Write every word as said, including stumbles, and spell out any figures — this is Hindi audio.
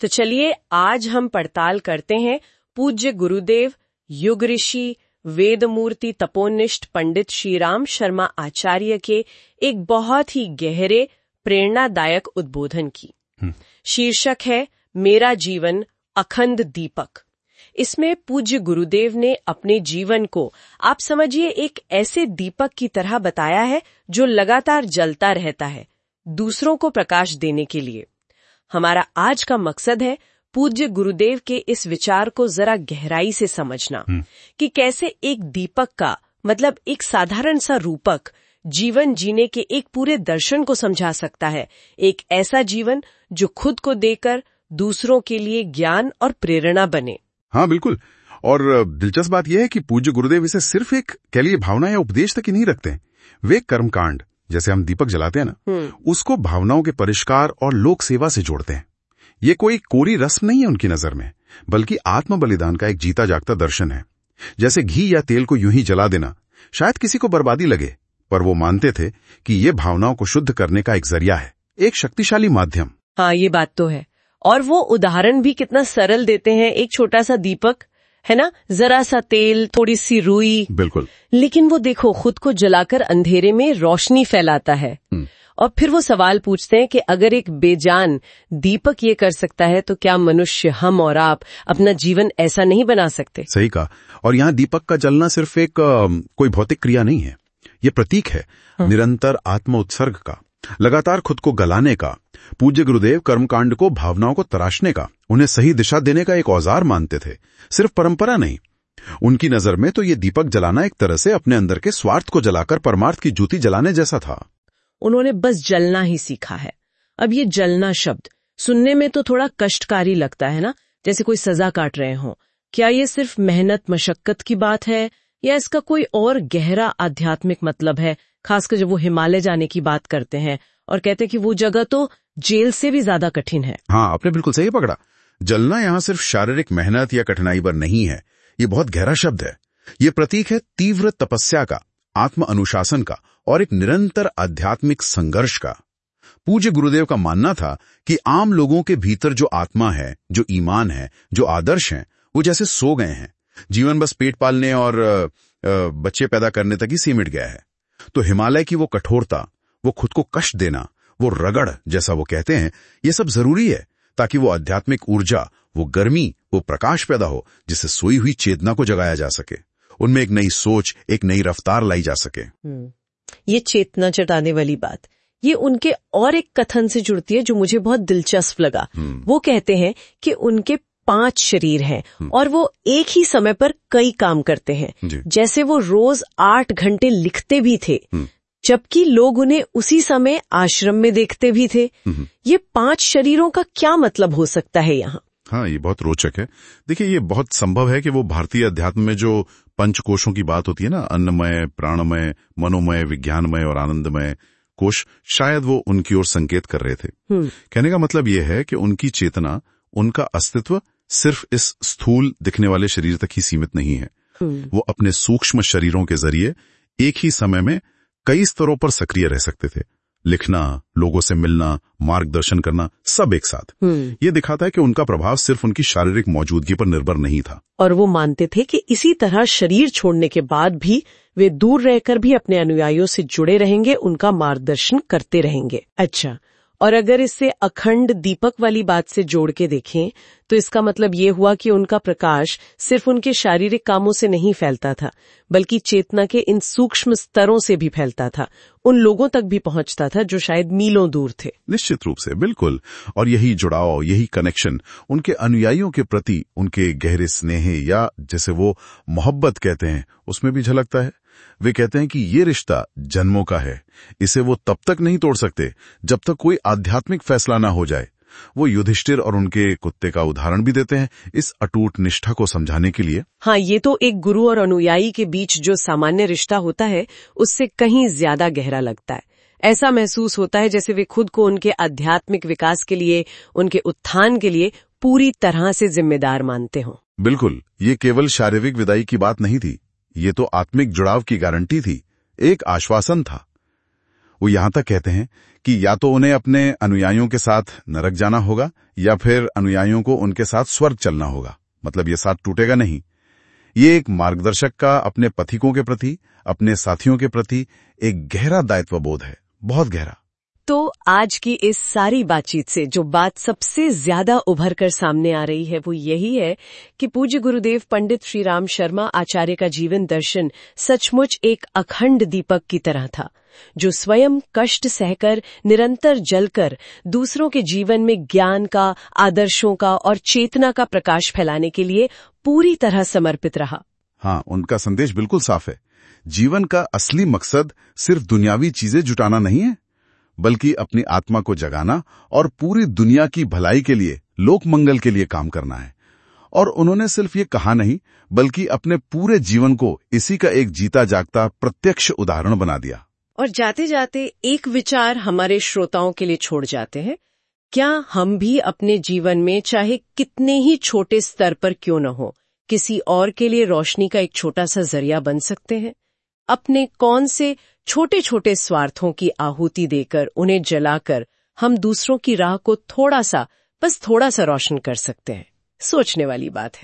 तो चलिए आज हम पड़ताल करते हैं पूज्य गुरुदेव युग ऋषि वेदमूर्ति तपोनिष्ठ पंडित श्रीराम शर्मा आचार्य के एक बहुत ही गहरे प्रेरणादायक उद्बोधन की। शीर्षक है मेरा जीवन अखंड दीपक। इसमें पूज्य गुरुदेव ने अपने जीवन को आप समझिए एक ऐसे दीपक की तरह बताया है जो लगातार जलता रहता है दूसरों को प्रकाश देने के लिए। हमारा आज का मकसद है पूज्य गुरुदेव के इस विचार को जरा गहराई से समझना कि कैसे एक दीपक का मतलब एक साधारण सा रूपक जीवन जीने के एक पूरे दर्शन को समझा सकता है। एक ऐसा जीवन जो खुद को देकर दूसरों के लिए ज्ञान और प्रेरणा बने। हाँ बिल्कुल। और दिलचस्प बात यह है कि पूज्य गुरुदेव इसे सिर्फ एक कह लिए भावना या उपदेश तक ही नहीं रखते हैं। वे कर्मकांड जैसे हम दीपक जलाते हैं ना, उसको भावनाओं के परिष्कार और लोक सेवा से जोड़ते हैं। ये कोई कोरी रस्म नहीं है उनकी नजर में, बल्कि आत्म बलिदान का एक जीता जागता दर्शन है। जैसे घी या तेल को यूं ही जला देना शायद किसी को बर्बादी लगे, पर वो मानते थे कि ये भावनाओं को शुद्ध करने का एक जरिया है, एक शक्तिशाली माध्यम। हाँ ये बात तो है। और वो उदाहरण भी कितना सरल देते हैं। एक छोटा सा दीपक है ना, जरा सा तेल, थोड़ी सी रुई, बिल्कुल, लेकिन वो देखो खुद को जलाकर अंधेरे में रोशनी फैलाता है। और फिर वो सवाल पूछते हैं कि अगर एक बेजान दीपक ये कर सकता है तो क्या मनुष्य, हम और आप, अपना जीवन ऐसा नहीं बना सकते? सही कहा। और यहाँ दीपक का जलना सिर्फ एक आ, कोई भौतिक क्रिया नहीं है, ये प्रतीक है हाँ। निरंतर आत्म उत्सर्ग का, लगातार खुद को गलाने का। पूज्य गुरुदेव कर्मकांड को भावनाओं को तराशने का, उन्हें सही दिशा देने का एक औजार मानते थे, सिर्फ परंपरा नहीं। उनकी नजर में तो ये दीपक जलाना एक तरह से अपने अंदर के स्वार्थ को जलाकर परमार्थ की ज्योति जलाने जैसा था। उन्होंने बस जलना ही सीखा है। अब ये जलना शब्द सुनने में तो थोड़ा कष्टकारी लगता है ना, जैसे कोई सजा काट रहे हो। क्या ये सिर्फ मेहनत मशक्कत की बात है या इसका कोई और गहरा आध्यात्मिक मतलब है? खासकर जब वो हिमालय जाने की बात करते हैं और कहते हैं कि वो जगह तो जेल से भी ज्यादा कठिन है। हाँ, आपने बिल्कुल सही पकड़ा। जलना यहाँ सिर्फ शारीरिक मेहनत या कठिनाई पर नहीं है, ये बहुत गहरा शब्द है। ये प्रतीक है तीव्र तपस्या का, आत्म अनुशासन का और एक निरंतर आध्यात्मिक संघर्ष का। पूज्य गुरुदेव का मानना था कि आम लोगों के भीतर जो आत्मा है, जो ईमान है, जो आदर्श है, वो जैसे सो गए हैं। जीवन बस पेट पालने और बच्चे पैदा करने तक ही सीमित गया है। तो हिमालय की वो कठोरता, वो खुद को कष्ट देना, वो रगड़ जैसा वो कहते हैं, ये सब जरूरी है ताकि वो आध्यात्मिक ऊर्जा, वो गर्मी, वो प्रकाश पैदा हो जिससे सोई हुई चेतना को जगाया जा सके, उनमें एक नई सोच, एक नई रफ्तार लाई जा सके। ये चेतना जगाने वाली बात, ये उनके और एक कथन से जुड़ती है जो मुझे बहुत दिलचस्प लगा। वो कहते हैं कि उनके पांच शरीर हैं और वो एक ही समय पर कई काम करते हैं। जैसे वो रोज आठ घंटे लिखते भी थे, जबकि लोग उन्हें उसी समय आश्रम में देखते भी थे। ये पांच शरीरों का क्या मतलब हो सकता है यहाँ? हाँ, ये बहुत रोचक है। देखिए, ये बहुत संभव है कि वो भारतीय अध्यात्म में जो पंचकोशों की बात होती है ना, अन्नमय, प्राणमय, मनोमय, विज्ञानमय और आनंदमय कोश, शायद वो उनकी ओर संकेत कर रहे थे। कहने का मतलब ये है कि उनकी चेतना, उनका अस्तित्व सिर्फ इस स्थूल दिखने वाले शरीर तक ही सीमित नहीं है। वो अपने सूक्ष्म शरीरों के जरिए एक ही समय में कई स्तरों पर सक्रिय रह सकते थे। लिखना, लोगों से मिलना, मार्गदर्शन करना, सब एक साथ। ये दिखाता है कि उनका प्रभाव सिर्फ उनकी शारीरिक मौजूदगी पर निर्भर नहीं था। और वो मानते थे कि इसी तरह शरीर छोड़ने के बाद भी वे दूर रहकर भी अपने अनुयायियों से जुड़े रहेंगे, उनका मार्गदर्शन करते रहेंगे। अच्छा, और अगर इससे अखंड दीपक वाली बात से जोड़ के देखें तो इसका मतलब ये हुआ कि उनका प्रकाश सिर्फ उनके शारीरिक कामों से नहीं फैलता था, बल्कि चेतना के इन सूक्ष्म स्तरों से भी फैलता था, उन लोगों तक भी पहुंचता था जो शायद मीलों दूर थे। निश्चित रूप से, बिल्कुल। और यही जुड़ाव, यही कनेक्शन उनके अनुयायियों के प्रति उनके गहरे स्नेह या जैसे वो मोहब्बत कहते हैं, उसमें भी झलकता है। वे कहते हैं कि ये रिश्ता जन्मों का है, इसे वो तब तक नहीं तोड़ सकते जब तक कोई आध्यात्मिक फैसला ना हो जाए। वो युधिष्ठिर और उनके कुत्ते का उदाहरण भी देते हैं इस अटूट निष्ठा को समझाने के लिए। हाँ, ये तो एक गुरु और अनुयायी के बीच जो सामान्य रिश्ता होता है उससे कहीं ज्यादा गहरा लगता है। ऐसा महसूस होता है जैसे वे खुद को उनके आध्यात्मिक विकास के लिए, उनके उत्थान के लिए पूरी तरह से जिम्मेदार मानते हो। बिल्कुल, ये केवल शारीरिक विदाई की बात नहीं थी, ये तो आत्मिक जुड़ाव की गारंटी थी, एक आश्वासन था। वो यहाँ तक कहते हैं कि या तो उन्हें अपने अनुयायियों के साथ नरक जाना होगा या फिर अनुयायियों को उनके साथ स्वर्ग चलना होगा। मतलब ये साथ टूटेगा नहीं। ये एक मार्गदर्शक का अपने पथिकों के प्रति, अपने साथियों के प्रति एक गहरा दायित्वबोध है, बहुत गहरा। तो आज की इस सारी बातचीत से जो बात सबसे ज्यादा उभर कर सामने आ रही है वो यही है कि पूज्य गुरुदेव पंडित श्रीराम शर्मा आचार्य का जीवन दर्शन सचमुच एक अखंड दीपक की तरह था, जो स्वयं कष्ट सहकर, निरंतर जलकर दूसरों के जीवन में ज्ञान का, आदर्शों का और चेतना का प्रकाश फैलाने के लिए पूरी तरह समर्पित रहा। हाँ, उनका संदेश बिल्कुल साफ है। जीवन का असली मकसद सिर्फ दुनियावी चीजें जुटाना नहीं है, बल्कि अपनी आत्मा को जगाना और पूरी दुनिया की भलाई के लिए, लोक मंगल के लिए काम करना है। और उन्होंने सिर्फ ये कहा नहीं, बल्कि अपने पूरे जीवन को इसी का एक जीता जागता प्रत्यक्ष उदाहरण बना दिया। और जाते जाते एक विचार हमारे श्रोताओं के लिए छोड़ जाते हैं। क्या हम भी अपने जीवन में, चाहे कितने ही छोटे स्तर पर क्यों न हो, किसी और के लिए रोशनी का एक छोटा सा जरिया बन सकते हैं? अपने कौन से छोटे छोटे स्वार्थों की आहुति देकर, उन्हें जलाकर हम दूसरों की राह को थोड़ा सा, बस थोड़ा सा रोशन कर सकते हैं? सोचने वाली बात है।